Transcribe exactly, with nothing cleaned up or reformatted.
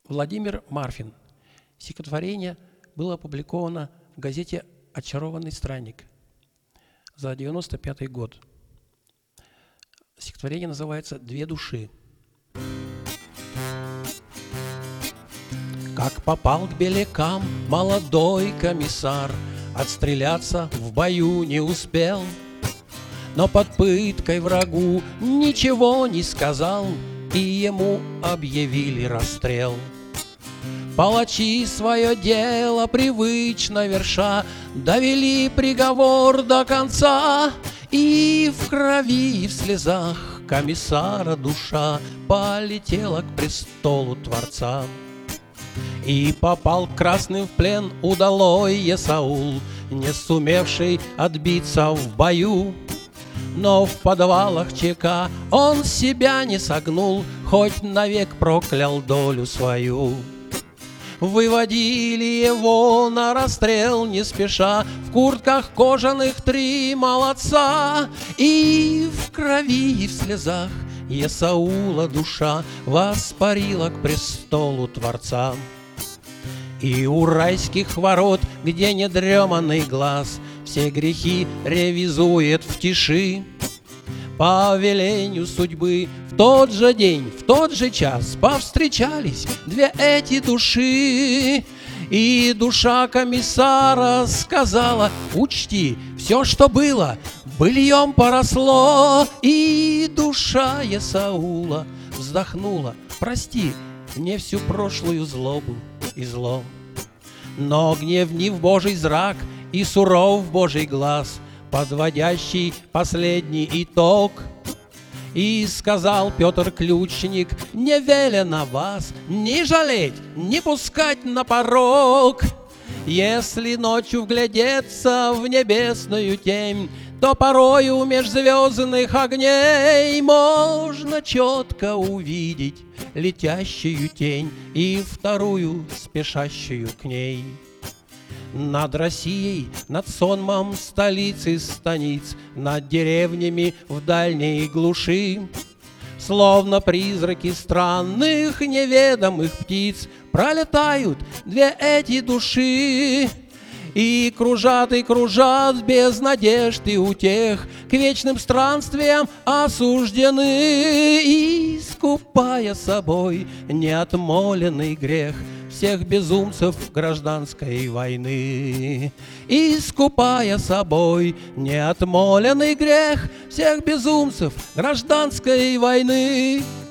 Владимир Марфин. Стихотворение было опубликовано в газете «Очарованный странник» за девяносто пятый год. Стихотворение называется «Две души». Как попал к белякам молодой комиссар, отстреляться в бою не успел, но под пыткой врагу ничего не сказал, и ему объявили расстрел. Палачи свое дело привычно верша довели приговор до конца, и в крови и в слезах комиссара душа полетела к престолу Творца. И попал красным в плен удалой Есаул, не сумевший отбиться в бою. Но в подвалах ЧК он себя не согнул, хоть навек проклял долю свою. Выводили его на расстрел не спеша, в куртках кожаных три молодца, и в крови и в слезах Есаула душа воспарила к престолу Творца. И у райских ворот, где недреманный глаз все грехи ревизует в тиши, по велению судьбы в тот же день, в тот же час повстречались две эти души. И душа комиссара сказала: учти, все, что было, быльем поросло. И душа Есаула вздохнула: прости мне всю прошлую злобу и зло. Но гневнив Божий зрак и суров Божий глаз, подводящий последний итог, и сказал Петр Ключник: не велено вас ни жалеть, ни пускать на порог. Если ночью вглядеться в небесную тень, то порою межзвездных огней можно четко увидеть летящую тень и вторую, спешащую к ней. Над Россией, над сонмом столицы станиц, над деревнями в дальней глуши, словно призраки странных неведомых птиц, пролетают две эти души. И кружат, и кружат без надежд и утех, к вечным странствиям осуждены, искупая собой неотмоленный грех всех безумцев гражданской войны. Искупая собой неотмоленный грех всех безумцев гражданской войны.